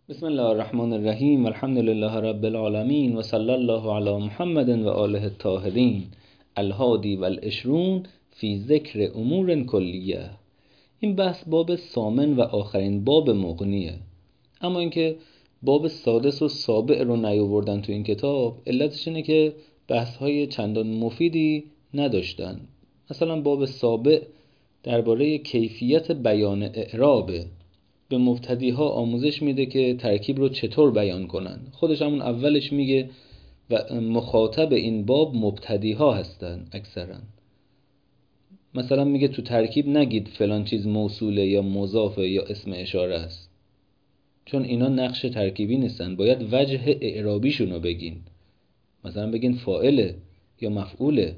بسم الله الرحمن الرحیم الحمد لله رب العالمین و صلی الله علی محمد و آله الطاهرین الهادی و العشرون فی ذکر امور کلیه. این بحث باب ثامن و آخرین باب مغنیه، اما اینکه باب سادس و سابع رو نیاوردن تو این کتاب علتش اینه که بحث های چندان مفیدی نداشتن. مثلا باب سابع درباره کیفیت بیان اعرابه، به مبتدی ها آموزش میده که ترکیب رو چطور بیان کنن. خودش همون اولش میگه و مخاطب این باب مبتدی ها هستن اکثرا. مثلا میگه تو ترکیب نگید فلان چیز موصوله یا مضافه یا اسم اشاره است، چون اینا نقش ترکیبی نیستن، باید وجه اعرابیشون رو بگین. مثلا بگین فاعله یا مفعوله.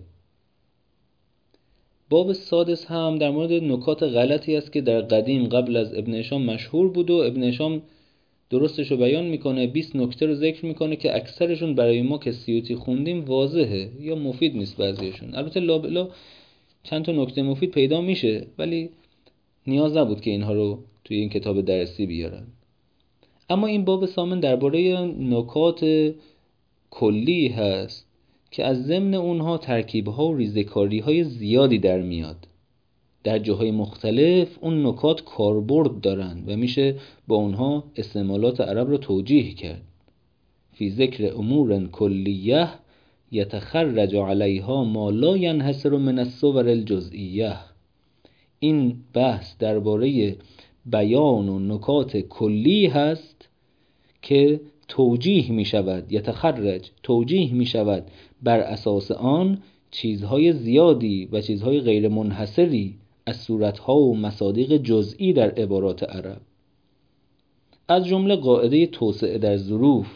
باب سادس هم در مورد نکات غلطی است که در قدیم قبل از ابن هشام مشهور بود و ابن هشام درستش رو بیان میکنه. 20 نکته رو ذکر میکنه که اکثرشون برای ما که سیوطی خوندیم واضحه یا مفید نیست بعضیشون. البته لابلا چند تا نکته مفید پیدا میشه، ولی نیاز نبود که اینها رو توی این کتاب درسی بیارن. اما این باب ثامن درباره نکات کلی هست که از ضمن اونها ترکیب‌ها و ریزه‌کاری‌های زیادی در میاد. در جاهای مختلف اون نکات کاربرد دارن و میشه با اونها استعمالات عرب رو توجیه کرد. فی ذکر امور کلیه یتخرج علیها ما لا ینحصر من الصور الجزئیه. این بحث درباره بیان و نکات کلی هست که توجیه می شود، یتخرج توجیه می شود بر اساس آن چیزهای زیادی و چیزهای غیر منحصری از صورتها و مصادیق جزئی در عبارات عرب، از جمله قاعده توسعه در ظروف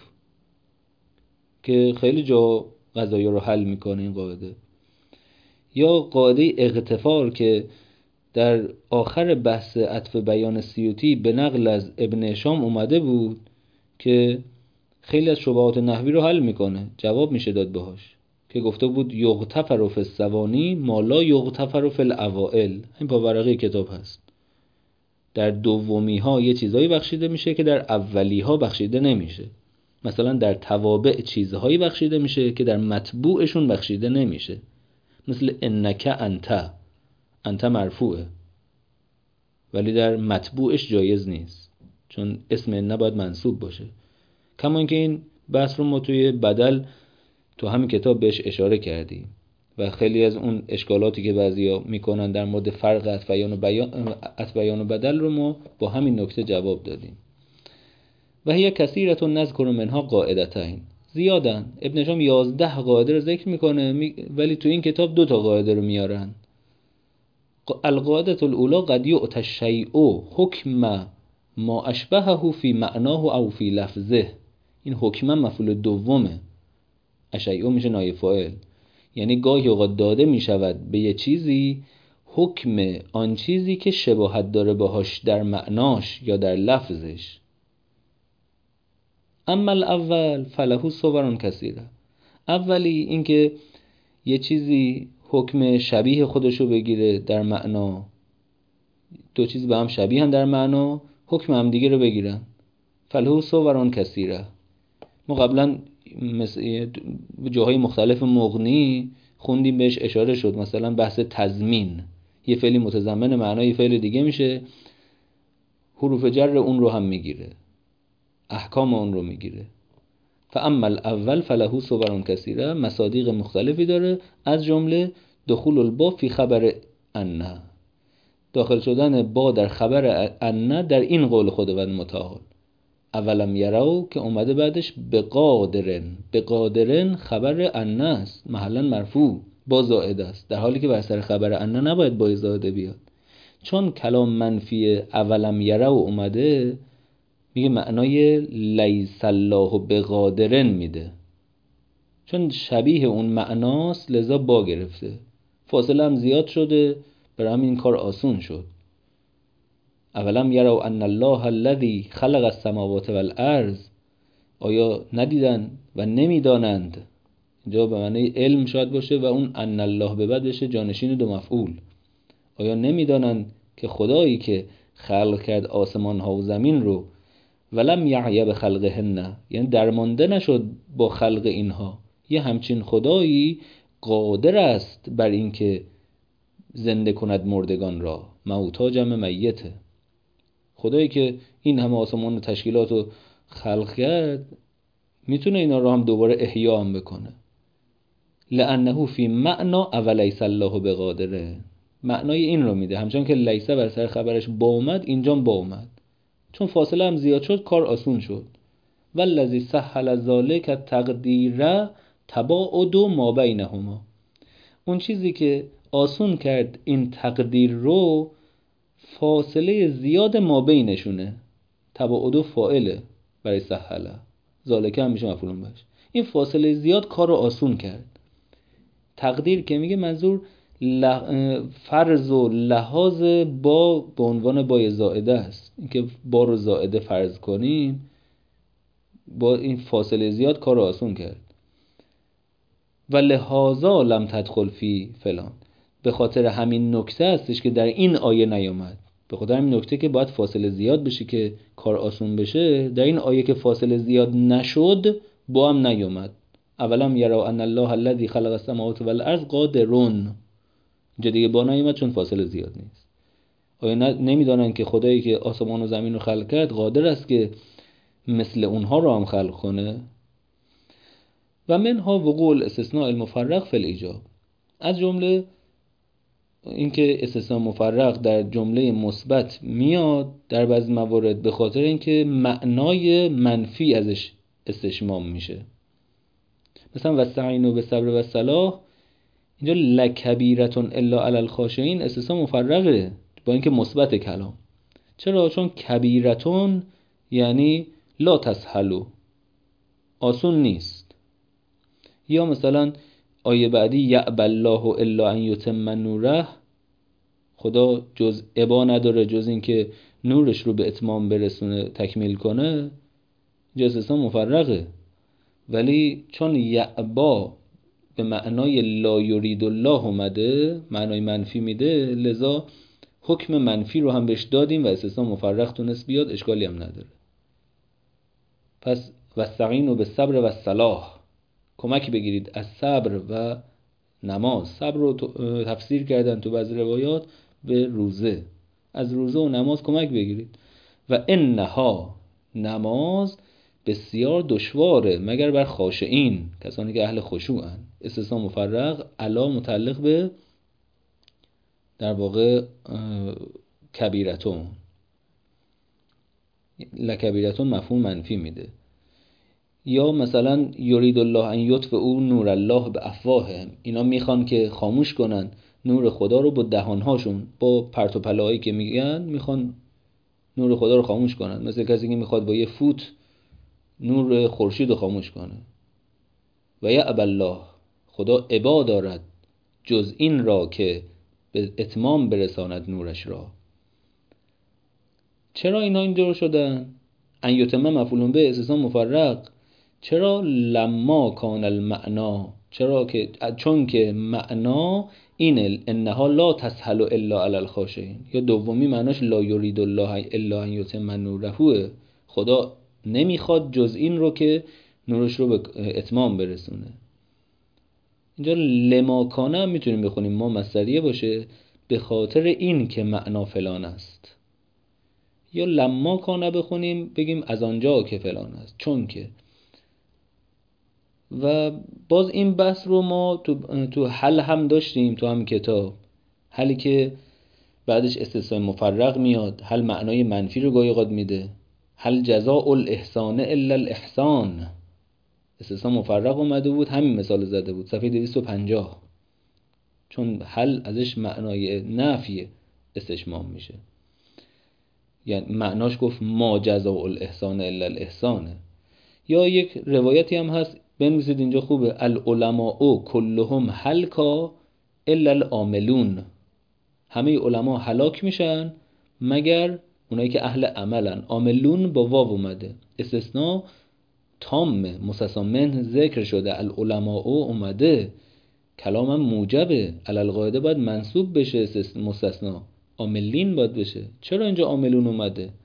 که خیلی جا قضایا رو حل میکنه این قاعده، یا قاعده اغتفار که در آخر بحث عطف بیان سیوطی به نقل از ابن هشام اومده بود که خیلی از شبهات نحوی رو حل میکنه، جواب میشه داد بهاش، که گفته بود یغتفر فی الثوانی ما لا یغتفر فی الاوائل. این پاورقی کتاب هست. در دومی ها یه چیزایی بخشیده میشه که در اولی ها بخشیده نمیشه. مثلا در توابع چیزهایی بخشیده میشه که در متبوعشون بخشیده نمیشه. مثل انک انت مرفوعه ولی در متبوعش جایز نیست، چون اسم ان باید منصوب باشه. کما اینکه این بحث رو ما توی بدل تو همین کتاب بهش اشاره کردیم و خیلی از اون اشکالاتی که بعضیا میکنن در مورد فرق عطف بیان و بدل رو ما با همین نکته جواب دادیم. و هی کثیرة نذکر منها قاعدتین، زیادن. ابن هشام 11 قاعده رو ذکر میکنه ولی تو این کتاب 2 تا قاعده رو میارن. القاعده الاولی قد یؤتی الشیء حکم ما اشبهه فی معناه او فی لفظه. این حکم مفعول دومه، اشیء میشه نایب فاعل، یعنی گاهی اوقات داده میشود به یه چیزی حکم آن چیزی که شباهت داره باهاش در معناش یا در لفظش. اما الاول فله صور کثیره. اولی اینکه یه چیزی حکم شبیه خودشو بگیره در معنا، 2 چیز به هم شبیه هم در معنا، حکم هم دیگه رو بگیرن. فله صور کثیره. ما قبلا جاهای مختلف مغنی خوندیم بهش اشاره شد. مثلا بحث تضمین، یه فعلی متضمن معنای فعل دیگه میشه، حروف جر اون رو هم میگیره، احکام اون رو میگیره. فاما الاول فله صور کثیره، مصادیق مختلفی داره، از جمله دخول البا فی خبر ان، داخل شدن با در خبر ان در این قول خداوند متعال. اولم یرو که اومده بعدش بقادرن خبر ان است، محلا مرفوع با زائد است، در حالی که بر سر خبر ان نباید با زائده بیاد. چون کلام منفی اولم یرو اومده میگه معنای لیس الله بقادرن میده، چون شبیه اون معناست لذا با گرفته، فاصله هم زیاد شده، برای همین کار آسون شد. اولم یرو ان الله الذی خلق السماوات والارض، آیا ندیدن و نمیدانند، اینجا به معنی علم شاید باشه و اون ان الله به بعد بشه جانشین 2 مفعول. آیا نمیدانند که خدایی که خلق کرد آسمان ها و زمین رو ولم یعی بخلقهن، یعنی درمانده نشد با خلق اینها. یه همچین خدایی قادر است بر این که زنده کند مردگان را. موتا جمع میته. خدایی که این همه آسمان و تشکیلات رو خلق کرد میتونه اینا رو هم دوباره احیا هم بکنه. لانه فی معنا اولیس الله بقادره، معنای این رو میده. همچنان که لیسه بر سر خبرش با اومد، اینجا با اومد. چون فاصله هم زیاد شد کار آسون شد. والذی سهل ذلک التقدیر تباعد ما بینهما، اون چیزی که آسون کرد این تقدیر رو فاصله زیاد ما بینشونه. تباعد فاعله برای سهله، ذالک هم میشه مفعول بهش. این فاصله زیاد کار رو آسون کرد. تقدیر که میگه منظور فرض و لحاظ با به عنوان بای زائده است. اینکه با رو زائده فرض کنیم، با این فاصله زیاد کار رو آسون کرد. و لحاظا لم تدخل فی فلان، به خاطر همین نکته هستش که در این آیه نیامد. به خاطر همین نکته که باید فاصله زیاد بشه که کار آسون بشه، در این آیه که فاصله زیاد نشد با هم نیامد. اولم یرا ان الله الذی خلق السماوات والارض قادرون، اینجا دیگه با نیامد چون فاصله زیاد نیست. آیا نمیدانن که خدایی که آسمان و زمین رو خلق کرد قادر است که مثل اونها رو هم خلق کنه؟ و منها وقوع الاستثناء المفرق فی الایجاب، از جمله اینکه استثناء مفرق در جمله مثبت میاد در بعضی موارد به خاطر اینکه معنای منفی ازش استشمام میشه. مثلا واستعینوا بالصبر والصلاح، اینجا لکبیرتون الا علی الخاشعین استثناء مفرقه با اینکه مثبت کلام. چرا؟ چون کبیرتون یعنی لا تسهلوا، آسون نیست. یا مثلا آیه بعدی یأبی الله الا ان یتم نوره، خدا جز ابا نداره جز این که نورش رو به اتمام برسونه، تکمیل کنه. جز مفرقه، ولی چون یأبا به معنای لا یرید الله اومده، معنای منفی میده، لذا حکم منفی رو هم بهش دادیم و استثناء مفرق تونست بیاد، اشکالی هم نداره. پس واستعینوا بالصبر والصلاح، کمک بگیرید از صبر و نماز. صبر رو تفسیر کردن تو بعضی روایات به روزه، از روزه و نماز کمک بگیرید. و انها، نماز بسیار دشواره مگر بر خاشعین، کسانی که اهل خشوعن. استثناء مفرق علا متعلق به در واقع کبیرتون، لکبیرتون مفهوم منفی میده. یا مثلا یرید الله ان یطفئوا نور الله بافواههم، اینا میخوان که خاموش کنن نور خدا رو با دهانهاشون، با پرت و پلاهایی که میگن میخوان نور خدا رو خاموش کنن. مثل کسی که میخواد با یه فوت نور خورشید رو خاموش کنه. و یأبی الله، خدا ابا دارد جز این را که به اتمام برساند نورش را. چرا اینا اینجور شدن؟ ان یتم مفعول به استثناء مفرق. چرا؟ لما کان المعنا، چون که معنا اینه انها لا تسهل الا علی الخاشعین. یا دومی معناش لا یرید الله الا ان یتم نوره، خدا نمیخواد جز این رو که نورش رو به اتمام برسونه. اینجا لما کان هم میتونیم بخونیم ما مصدریه باشه به خاطر این که معنا فلان است، یا لما کان بخونیم بگیم از آنجا که فلان است، چون که. و باز این بحث رو ما تو حل هم داشتیم، تو هم کتاب حلی که بعدش استثناء مفرق میاد، حل معنای منفی رو گاهی اوقات میده، حل جزاء الاحسان الا الاحسان. استثناء مفرق اومده بود، همین مثال زده بود صفحه 250، چون حل ازش معنای نفی استشمام میشه. یعنی معناش گفت ما جزاء الاحسان الا الاحسانه. یا یک روایتی هم هست بنویسید اینجا خوبه، العلماء کلهم هلکا الا العاملون، همه علما هلاک میشن مگر اونایی که اهل عملن. عاملون با واو اومده، استثناء تام مستثمن ذکر شده، العلماء اومده، کلامم موجبه، علالقاعده باید منصوب بشه، مستثناء عاملین باید بشه. چرا اینجا عاملون اومده؟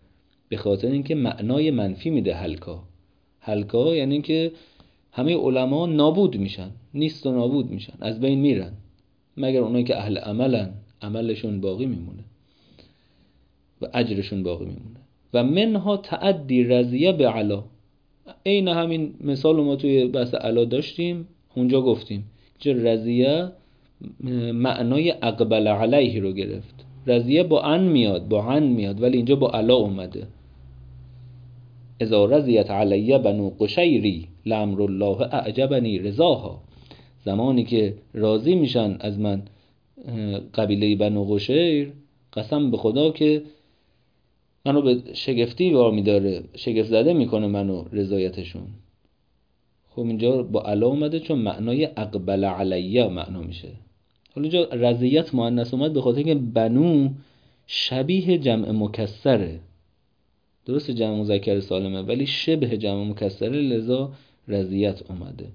به خاطر اینکه معنای منفی میده هلکا یعنی که همه علما نابود میشن، نیست و نابود میشن، از بین میرن، مگر اونایی که اهل عملن، عملشون باقی میمونه و اجرشون باقی میمونه. و منها تعدی رضیه به علا، عین همین مثال ما توی بحث علا داشتیم، اونجا گفتیم که رضیه معنای اقبل علیه رو گرفت. رضیه با ان میاد ولی اینجا با علا اومده. اذا رضیت علی بنو قشیری لامر الله اعجبنی رضاها، زمانی که راضی میشن از من قبیله بنو قشیر، قسم به خدا که منو به شگفتی وار میداره، شگفت زده میکنه منو رضایتشون. خب اینجا با علا اومده چون معنای اقبل علیه معنا میشه. حالا اینجا رضیت مؤنث اومد به خاطر اینکه بنو شبیه جمع مکسره، درست جمع مذکر سالمه ولی شبه جمع مکسره، لذا رضیت اومده.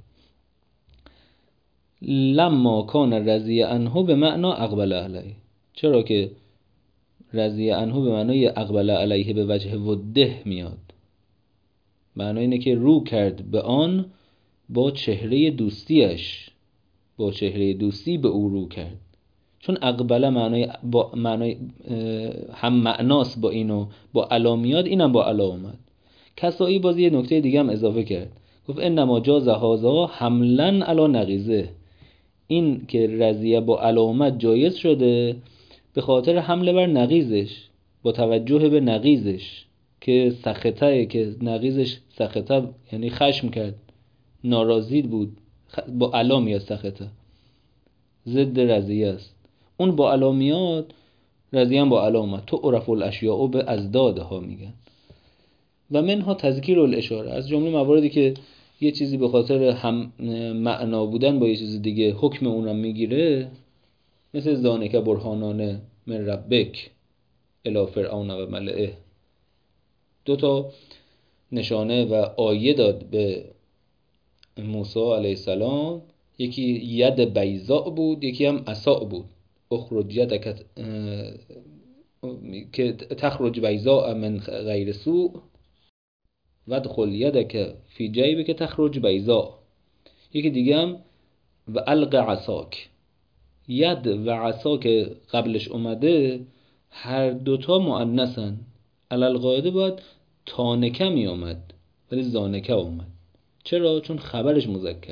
لما کان رضی عنه به معنا اقبل علیه، چرا که رضی عنه به معنای اقبل علیه به وجه وده میاد، معنای اینه که رو کرد به آن با چهره دوستیش، با چهره دوستی به او رو کرد. چون اقبله معنای هم معناست با اینو با علا میاد، اینم با علا اومد. کسایی باز یه نکته دیگه هم اضافه کرد، گفت انما جاز هذا حملا علی نقیزه، این که رضیه با علا اومد جایز شده به خاطر حمله بر نقیزش، با توجه به نقیزش که سخطه، که نقیزش سخطه یعنی خشم کرد، ناراضی بود، با علا میاد سخطه، ضد رضیه است. اون با علا میاد، رضیه هم با علا اومد. تو عرف الاشیاء به ازدادها میگن. و منها تذکیر الاشاره، از جمله مواردی که یه چیزی به خاطر هم معنا بودن با یه چیز دیگه حکم اونم میگیره، مثل ذالک برهانان من ربک الی فرعون و ملئه، دو تا نشانه و آیه داد به موسی علیه السلام، یکی ید بیضاء بود، یکی هم عصا بود. اخرج یدک که تخرج بیضاء من غیر سوء و ادخل یدک فی جیبک تخرج بیضاء. یکی دیگه هم و الق عصاک. ید و عصا که قبلش اومده هر دوتا مؤنثن، علالقاعده باید تانکه می اومد ولی زانکه اومد. چرا؟ چون خبرش مذکره.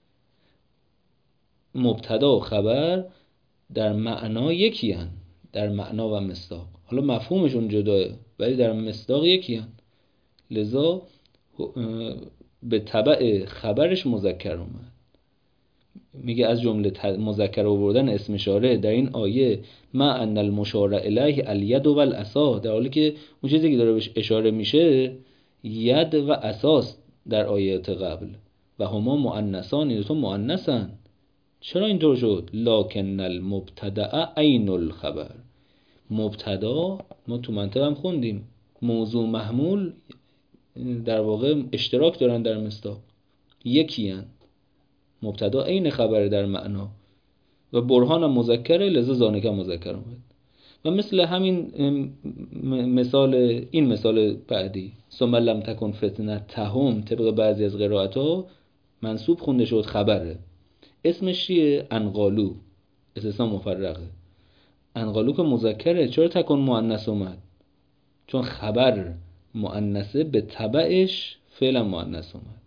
مبتدا و خبر در معنا یکی هن، در معنا و مصداق، حالا مفهومشون جداه ولی در مصداق یکی هن، لذا به تبع خبرش مذکر اومد. میگه از جمله مذکر آوردن اسم اشاره در این آیه ما ان المشار الیه الید و العصا، در حالی که اون چیزی که داره بهش اشاره میشه ید و عصاست در آیات قبل و هما مؤنثان، این تو مؤنثن. چرا اینطور شد؟ لکن المبتدا عین الخبر، مبتدا ما تو منطق هم خوندیم موضوع محمول در واقع اشتراک دارن در مصداق، یکی هن. مبتدا عین خبر در معنا و برهان مذکره، لذا زانکه مذکر اومد. و مثل همین مثال، این مثال بعدی ثم لم تکن فتنتهم، طبق بعضی از قرائت‌ها منصوب خونده شد، خبره. اسمش چیه؟ انقالو، استثناء مفرقه. انقالو که مذکره، چرا تکن مؤنث اومد؟ چون خبر مؤنثه به تبعش فعلا مؤنث اومد.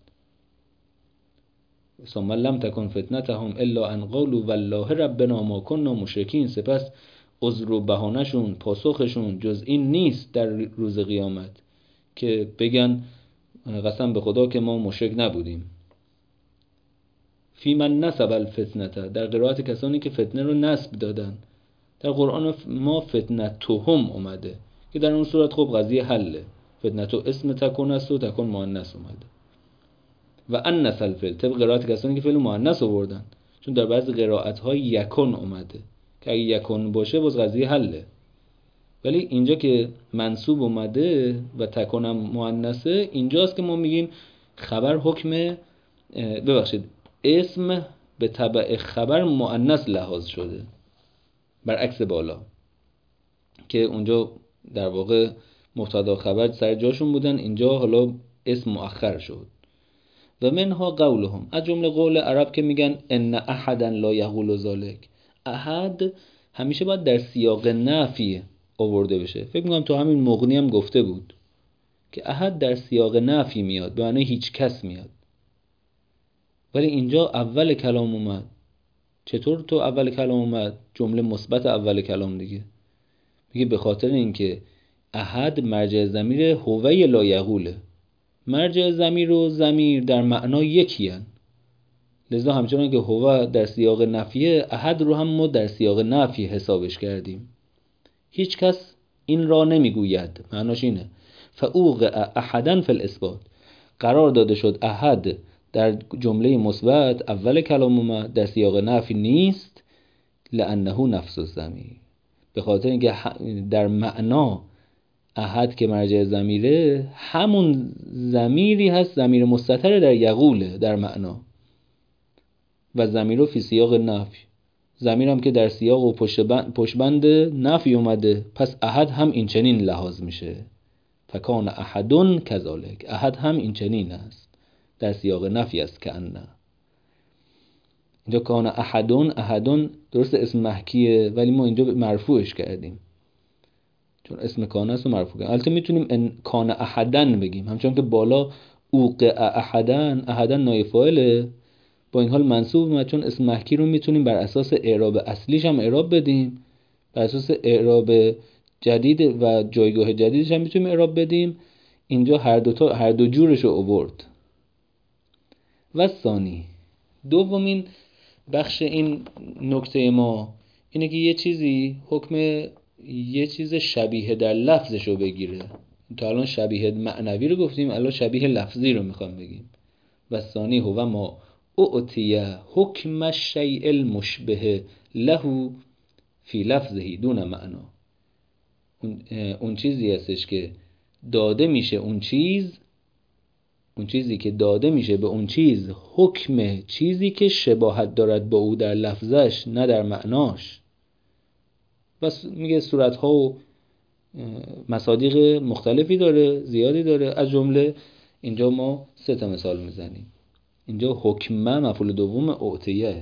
ثم لم تکن فتنتهم الا ان قالوا والله ربنا ما كنا مشرکین، سپس عذر و بهانه‌شون، پاسخشون جز این نیست در روز قیامت که بگن قسم به خدا که ما مشرک نبودیم. فی من نسب الفتنه، در قرائت کسانی که فتنه رو نسب دادن. در قرآن ما فتنتهم اومده که در اون صورت خب قضیه حله، فتنتو اسم تکون است و تکون مؤنث اومده. و انث الفعل، طبق قرائت کسانی که فعل مؤنث آوردن، چون در بعضی قرائت ها یکون اومده که اگه یکون باشه باز قضیه حله، ولی اینجا که منصوب اومده و تکونم مؤنثه، اینجاست که ما میگیم خبر حکم، ببخشید اسم به تبع خبر مؤنث لحاظ شده، برعکس بالا که اونجا در واقع مبتدا خبر سر جاشون بودن، اینجا حالا اسم مؤخر شد. و منها قولهم، از جمله قول عرب که میگن ان احدا لا یقول ذلک. احد همیشه باید در سیاق نفی آورده بشه. فکر میکنم تو همین مغنی هم گفته بود که احد در سیاق نفی میاد، به معنی هیچ کس میاد، ولی اینجا اول کلام اومد. چطور تو اول کلام اومد؟ جمله مثبت اول کلام دیگه. میگه به خاطر اینکه احد مرجع ضمیر هو لا یقوله. مرجع ضمیر و ضمیر در معنا یکی هن. لذا همچنان که هو در سیاق نفیه، احد رو هم ما در سیاق نفی حسابش کردیم. هیچ کس این را نمیگوید، معناش اینه. فاوقع احدا فی الاثبات، قرار داده شد احد در جمله مثبت اول کلام اومد، در سیاق نفی نیست. لانه نفس الضمیر، به خاطر اینکه در معنا احد که مرجع ضمیره همون ضمیری هست، ضمیر مستتر در یقوله در معنا، و ضمیر فی سیاق نفی، ضمیر هم که در سیاق و پشتبند نفی اومده، پس احد هم این چنین لحاظ میشه. فکان احدن کذالک، احد هم این چنین است، در سیاق نفی است. که انه اینجا کان احدن درست اسم محکیه، ولی ما اینجا مرفوعش کردیم چون اسم کان است و مرفوع کردیم. البته میتونیم کان احدن بگیم، همچون که بالا اوقع احدن نایب فاعله، با این حال منصوب اومد، چون اسم محکی رو میتونیم بر اساس اعراب اصلیش هم اعراب بدیم، بر اساس اعراب جدید و جایگاه جدیدش هم میتونیم اعراب بدیم. اینجا هر دو جورش رو آورد. و ثانی، دومین بخش این نکته ما اینه که یه چیزی حکم یه چیز شبیه در لفظش رو بگیره. تا الان شبیه معنوی رو گفتیم، الان شبیه لفظی رو میخوام بگیم. و ثانی هو ما اعطیه حکم الشیء المشبه له فی لفظه دون معنا. اون چیزی هستش که داده میشه، اون چیزی که داده میشه به اون چیز حکم چیزی که شباهت دارد با او در لفظش نه در معناش. بس میگه صورتها و مصادیق مختلفی داره، زیادی داره. از جمله اینجا ما 3 مثال میزنیم. اینجا حکمه مفعول دوم اعطیه.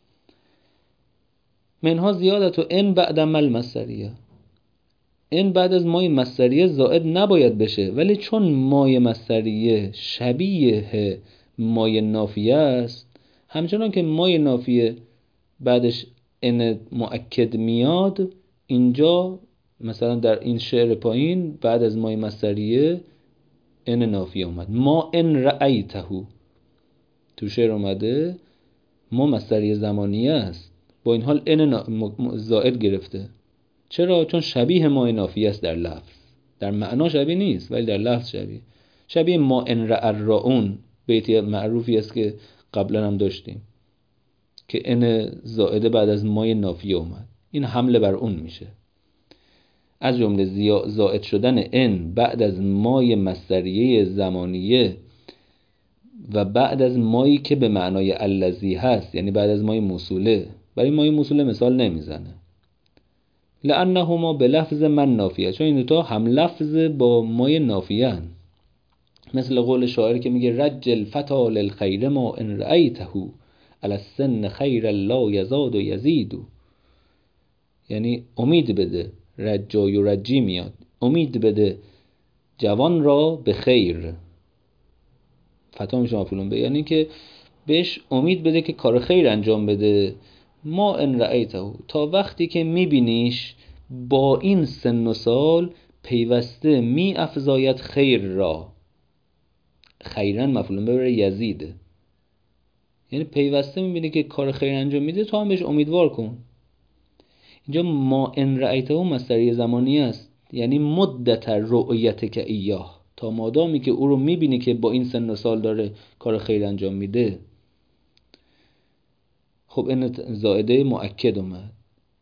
منها زیادت و ان بعد مل مصدریه. این بعد از مای مصدریه زائد نباید بشه، ولی چون مای مصدریه شبیه مای نافیه است، همچنان که مای نافیه بعدش ان مؤکد میاد، اینجا مثلا در این شعر پایین بعد از مای مصدریه ان نافیه اومد. ما ان رأیته، تو شعر اومده ما مصدریه زمانیه است، با این حال ان زائد گرفته. چرا؟ چون شبیه ما نافیه است در لفظ، در معنا شبیه نیست ولی در لفظ شبیه ما ان رأون، بیتی معروفی است که قبلا هم داشتیم که ان زائده بعد از ما نافیه اومد، این حمله بر اون میشه. از جمله زائد شدن ان بعد از مای مصدریه زمانیه و بعد از مایی که به معنای الذی هست، یعنی بعد از مای موصوله. برای مای موصوله مثال نمیزنه، لانهما به لفظ من نافیه، چون این دوتا هم لفظ با مای نافیه هن. مثل قول شاعر که میگه رجل فتا للخیر ما ان رأیته علی السن خیر لا یزاد و یزید، یعنی امید بده، رجای و رجی میاد، امید بده جوان را به خیر. فتا میشه مفعول به، یعنی که بهش امید بده که کار خیر انجام بده. ما ان رأیته، تا وقتی که میبینیش با این سن و سال پیوسته می افزاید خیر را. خیرن مفعول به یزیده، یعنی پیوسته میبینی که کار خیر انجام میده، تو هم بهش امیدوار کن. اینجا ما ان رأیته مصدریه زمانی است، یعنی مدت رؤیت که ایاه، تا مادامی که او رو میبینی که با این سن و سال داره کار خیر انجام میده. خب این زائده مؤکد اومد.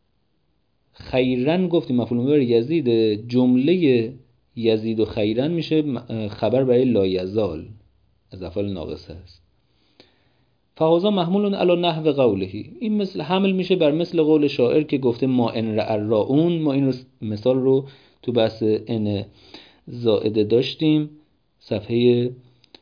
خیرن گفتیم مفعول به یزید، جمله یزید و خیرن میشه خبر برای لا یزال، از افعال ناقصه است. فهذا محمول علی نحو قوله، این مثل حمل میشه بر مثل قول شاعر که گفته ما ان رأون. ما این مثال رو تو بحث ان زائده داشتیم، صفحه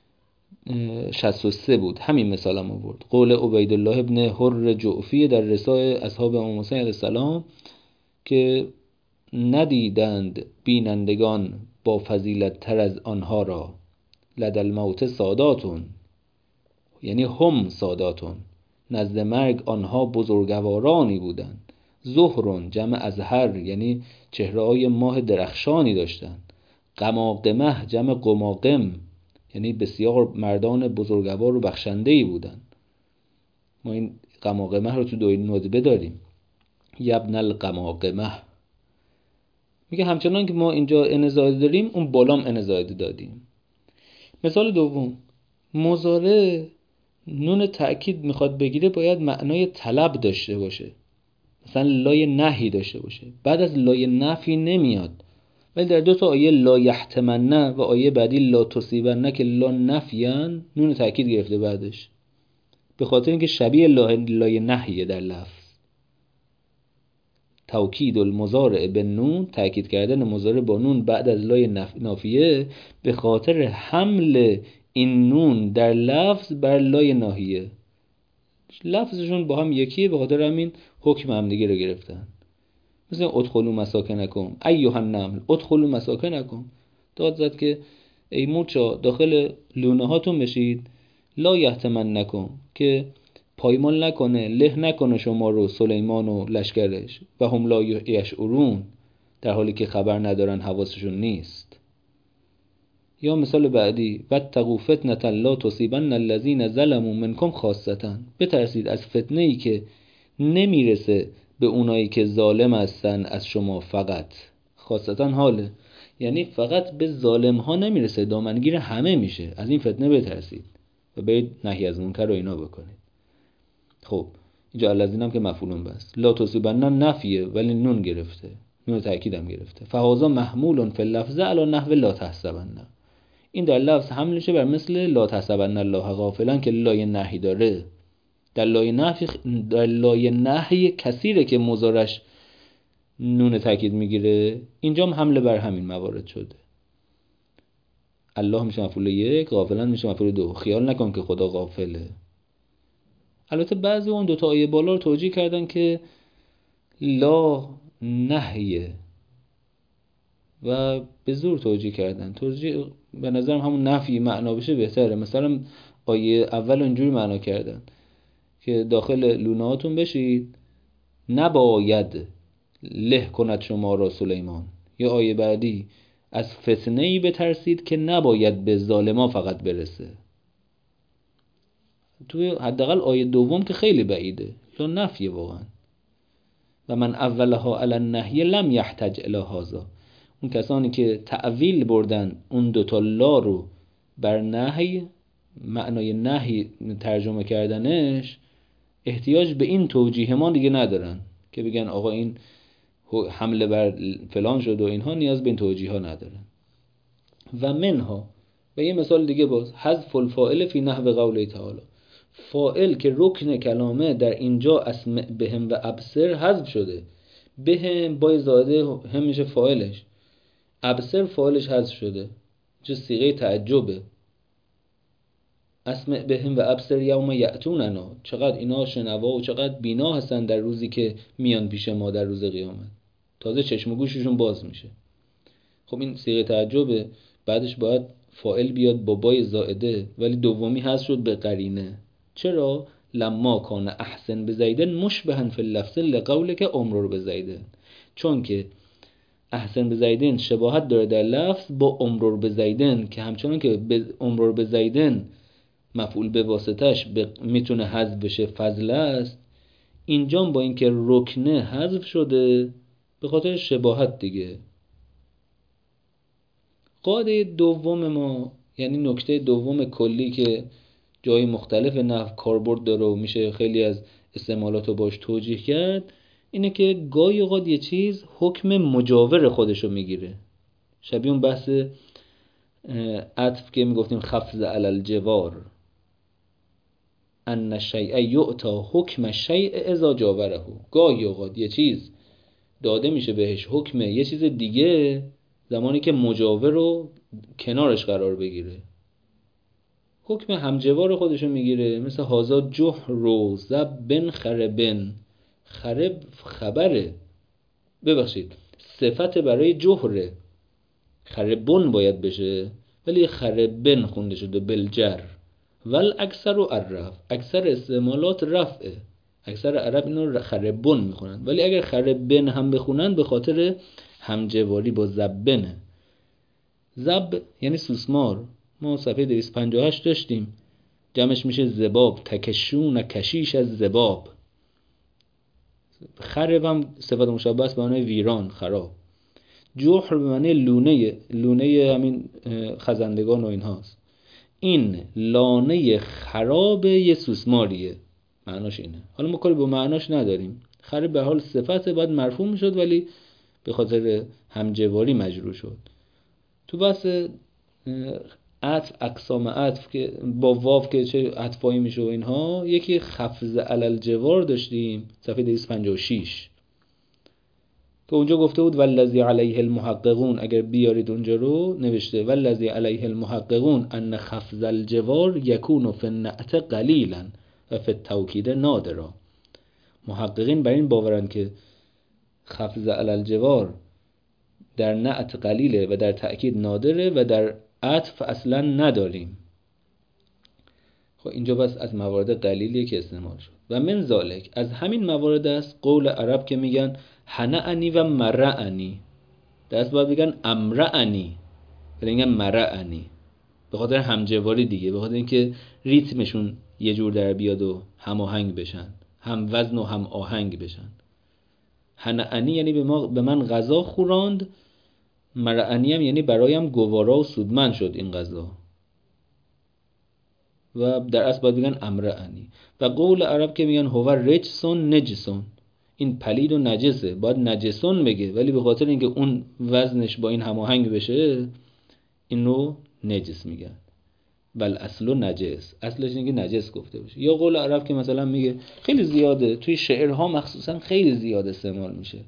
63 بود، همین مثالم آورد. قول عبیدالله ابن حر جعفی در رسای اصحاب امام حسین علیه السلام که ندیدند بینندگان با فضیلت تر از آنها را، لدى الموت ساداتون، یعنی هم ساداتون، نزد مرگ آنها بزرگوارانی بودند. زهرون جمع ازهر، یعنی چهره‌های ماه درخشانی داشتند. قماقمه جمع قماقم، یعنی بسیار مردان بزرگوار و بخشنده‌ای بودند. ما این قماقمه رو تو دوی ندبه داریم، یبن القماقمه. میگه همچنان که ما اینجا ان زائده داریم، اون بالام ان زائده دادیم. مثال دوم، مضارع نون تأکید میخواد بگیره باید معنای طلب داشته باشه، مثلا لای نهی داشته باشه. بعد از لای نفی نمیاد، ولی در دو تا آیه لا یحتمنه و آیه بعدی لا تصیبنه که لا نفیان، نون تأکید گرفته بعدش، به خاطر اینکه شبیه لای نهیه در لفظ. توکید المضارع بالنون، تأکید کردن مضارع با نون بعد از لای نافیه، به خاطر حمل این نون در لفظ بر لای ناهیه. لفظشون با هم یکیه، به خاطر همین حکم هم دیگه رو گرفتن. مثل ادخلوا مساکنکم ایها النمل ادخلوا مساکنکم، داد زد که ای مورچا داخل لونه هاتون بشید، لا یحتمنکم که پایمال نکنه، له نکنه شما رو سلیمان و لشکرش، و هم لا یشعرون، در حالی که خبر ندارن، حواسشون نیست. یا مثال بعدی، واتقوا فتنة لا تصیبن الذین ظلموا منکم خاصة، بترسید از فتنه ای که نمیرسه به اونایی که ظالم هستن از شما فقط، خاصتا حاله، یعنی فقط به ظالم ها نمیرسه، دامنگیر همه میشه. از این فتنه بترسید و برید نهی از منکر رو اینا بکنید. خب اینجا الذین هم که مفعولون بس، لا تصیبن نفیه ولی نون گرفته، نون تأکید هم گرفته. فهذا محمول فی اللفظ علی نحو لا تحسبن، این در لفظ حمل میشه بر مثل لا تحسبن الله غافلا که لای نهی داره. در لای نهی کثیره که مضارعش نون تأکید میگیره، اینجا هم حمله بر همین موارد شده. الله میشه مفعول یک، غافلا میشه مفعول دو. خیال نکن که خدا غافله. البته بعضی اون دوتا آیه بالا رو توجیه کردن که لا نهیه و به زور توجیه کردن. توجیه به نظرم همون نفی معنا بشه بهتره. مثلا آیه اول اینجوری معنا کردن که داخل لونهاتون بشید، نباید له کند شما را سلیمان. یا آیه بعدی، از فتنه‌ای بترسید که نباید به ظالما فقط برسه. توی حداقل آیه دوم که خیلی بعیده، لا نفیه واقعا. و من اولها علی النهی لم یحتج الی هذا، اون کسانی که تعویل بردن اون دوتا لا رو بر نهی، معنای نهی ترجمه کردنش، احتیاج به این توجیه ما دیگه ندارن که بگن آقا این حمله بر فلان شد و اینها، نیاز به این توجیه ها ندارن. و منها، و یه مثال دیگه باز، حذف الفاعل فی نحو قوله تعالی، فاعل که رکن کلامه در اینجا اسمع بهم و ابصر حذف شده. بهم با زاده هم میشه فاعلش، ابصر فاعلش حذف شده، چه صیغه تعجبه. اسمع بهم و ابصر یوم یأتوننا، چقدر اینا شنوا و چقدر بینا هستن در روزی که میان پیش ما در روز قیامت، تازه چشم و گوششون باز میشه. خب این صیغه تعجبه، بعدش باید فاعل بیاد با بای زائده، ولی دومی حذف شد به قرینه. چرا؟ لما کان احسن بزیدن مشبها فی اللفظ لقولک امرر بزیدن، چون که احسن بزیدن شباهت داره در لفظ با امرر بزیدن، که همچنان که امرر بزیدن مفعول به واسطش میتونه حذف بشه، فضل است، اینجا با اینکه رکنه حذف شده به خاطر شباهت دیگه. قاعده دوم ما، یعنی نکته دوم کلی که جای مختلف نحو کاربرد داره و میشه خیلی از استعمالات رو باش توجیه کرد، اینه که گاهی اوقات یه چیز حکم مجاور خودشو میگیره. شبیه اون بحث عطف که میگفتیم خفض علی الجوار، ان الشیء یؤتی حکم الشیء اذا جاوره. گاهی اوقات یه چیز داده میشه بهش حکم یه چیز دیگه زمانی که مجاور رو کنارش قرار بگیره حکم همجوار خودشو میگیره. مثل هازا جهر رو زبن خربن، خرب خبره، ببخشید صفت برای جهره، خربون باید بشه ولی خربن خونده شده بالجر. ول اکثر و عرف، اکثر استعمالات رفعه، اکثر عرب اینو خربون میخونن، ولی اگر خربن هم بخونن به خاطر همجواری با زبنه. زب یعنی سوسمار، ما صفحه 258 داشتیم، جمعش میشه زباب، تکشون کشیش از زباب. خرب هم صفت مشبه است به معنای ویران، خراب. جوحر به معنی لونه، لونه همین خزندگان و این هاست. این لانه خراب یه سوسماریه، معناش اینه. حالا ما کاری با معناش نداریم، خرب به حال صفت باید مرفوع میشد ولی به خاطر همجواری مجرور شد. تو بحث عطف، اقسام عطف که با واو که چه عطفایی میشه و اینها، یکی خفض علل جوار داشتیم صفحه 256 که اونجا گفته بود والذی علیه المحققون، اگر بیارید اونجا رو نوشته والذی علیه المحققون ان خفض الجوار یکون فی النعت قلیلا و فی التوکید نادرا. محققین بر این باورند که خفض علل جوار در نعت قلیله و در تأکید نادره و در عطف اصلا نداریم. خب اینجا بس از موارد قلیلیه که استعمال شد. و من ذالک، از همین موارد است قول عرب که میگن حنعنی و مرعنی، دست باید بگن امرعنی ولی میگن مرعنی، به خاطر همجواری دیگه، به خاطر اینکه ریتمشون یه جور در بیاد و هماهنگ بشن، هم وزن و هم آهنگ بشن. حنعنی یعنی به من غذا خوراند، مرعنی هم یعنی برایم گوارا و سودمند شد این غذا، و در اصل باید بگن امرعنی. و قول عرب که میگن هو رجسون نجسون، این پلید و نجسه، باید نجسون بگه ولی به خاطر اینکه اون وزنش با این هماهنگ بشه اینو نجس میگن. بل اصلو نجس، اصلش اینه که نجس گفته بشه. یا قول عرب که مثلا میگه خیلی زیاده توی شعرها مخصوصا خیلی زیاد استعمال میشه،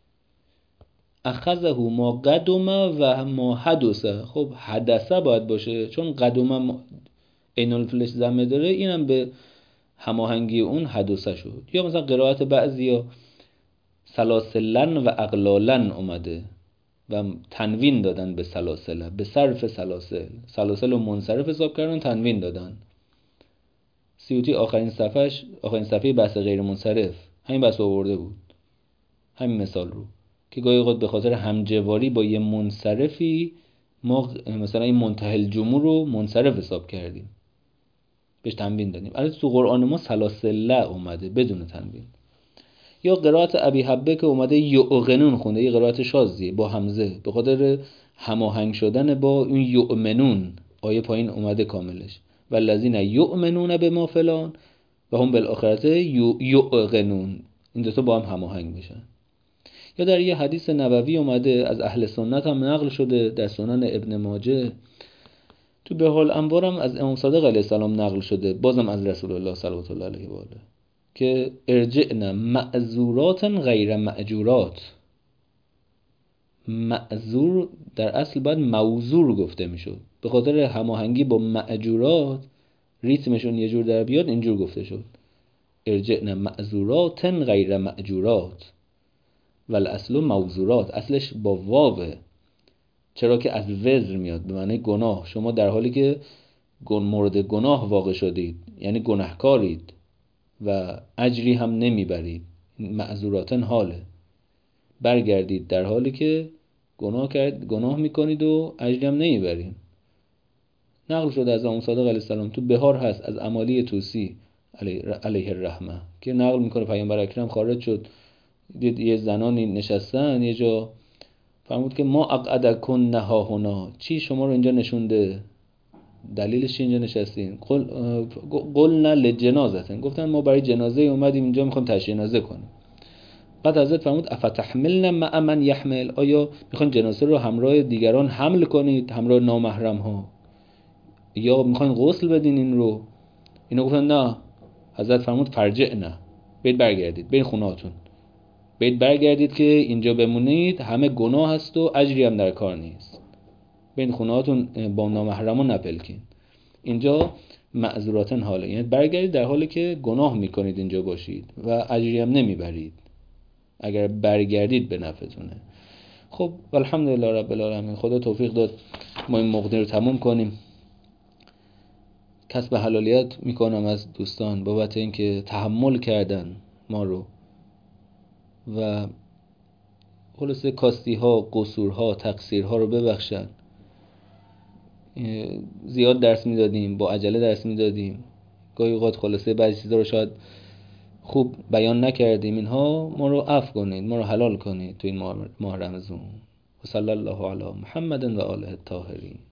اخذه ما قدم و ما حدثه. خب حدثه باید باشه چون قدم عین الفلش ضمه داره، اینم به هماهنگی اون حدثه شد. یا مثلا قرائت بعضیا سلاسلن و اقلالن اومده و تنوین دادن به سلاسله، به صرف سلاسل، سلاسل رو منصرف حساب کردن تنوین دادن. سیوطی آخرین صفحه بحث غیر منصرف همین بحث آورده بود، همین مثال رو که گاهی اوقات به خاطر همجواری با یه منصرفی ما مثلا این منتهی الجموع رو منصرف حساب کردیم، بهش تنوین دادیم. البته تو قرآن ما سلاسله اومده بدون تنوین. یا قرائت ابی حبه که اومده یؤقنون خونده، یه قرائت شاذیه با همزه به خاطر هماهنگ شدن با اون یؤمنون، آیه پایین اومده کاملش والذین یؤمنون بما فلان و هم بالآخرته یؤقنون، این دو تا با هم هماهنگ میشن. یا در یه حدیث نبوی اومده از اهل سنت هم نقل شده در سنن ابن ماجه، تو بهال انوار هم از امام صادق علیه السلام نقل شده، بازم از رسول الله صلی الله علیه و آله، که ارجعنا معذورات غیر معجورات. معذور در اصل باید موزور گفته میشد، به خاطر هماهنگی با معجورات ریتمشون یه جور در بیاد اینجور گفته شد ارجعنا معذورات غیر معجورات والاصل موزورات، اصلش با واوه، چرا که از وزر میاد به معنی گناه. شما در حالی که مورد گناه واقع شدید یعنی گناهکارید و اجری هم نمیبرید، معذوراتن حاله، برگردید در حالی که گناه میکنید و اجری هم نمیبرید. نقل شده از امام صادق علیه السلام، تو بهار هست از امالی توسی علیه الرحمه که نقل میکنه پیامبر اکرم خارج شد، دید یه زنانی نشستن یه جا، فرمود که ما اقعدکن نها هنا، چی شما رو اینجا نشونده، دلیلش چی اینجا نشستین؟ قلنا لجنازتن، گفتن ما برای جنازه اومدیم اینجا میخوایم تشییع جنازه کنیم. بعد حضرت فرمود افتحملن مع من یحمل، آیا میخواین جنازه رو همراه دیگران حمل کنید، همراه نامحرم ها، یا میخواین غسل بدین این رو؟ اینا گفتن نه. حضرت فرمود فرجعنا، برید برگردید برید خونهاتون. برید برگردید که اینجا بمونید همه گناه هست و اجری هم در کار نیست، بین خونهاتون با نامحرمون نپلکین، اینجا معذوراتن حاله، یعنی برگردید در حالی که گناه میکنید اینجا باشید و اجری هم نمیبرید اگر برگردید به نفعتونه. خب الحمدلله رب العالمین، خدا توفیق داد ما این مقدمه رو تموم کنیم. کسب حلالیت میکنم از دوستان بابت اینکه تحمل کردن ما رو و خلاصه کاستی ها، قصور ها، تقصیر ها رو ببخشن. زیاد درس میدادیم، با عجله درس میدادیم، گاهی اوقات خلاصه بعضی چیزا رو شاید خوب بیان نکردیم، اینها ما رو عفو کنید، ما رو حلال کنید تو این ماه رمضان. و صلی الله علی محمد و آله الطاهرین.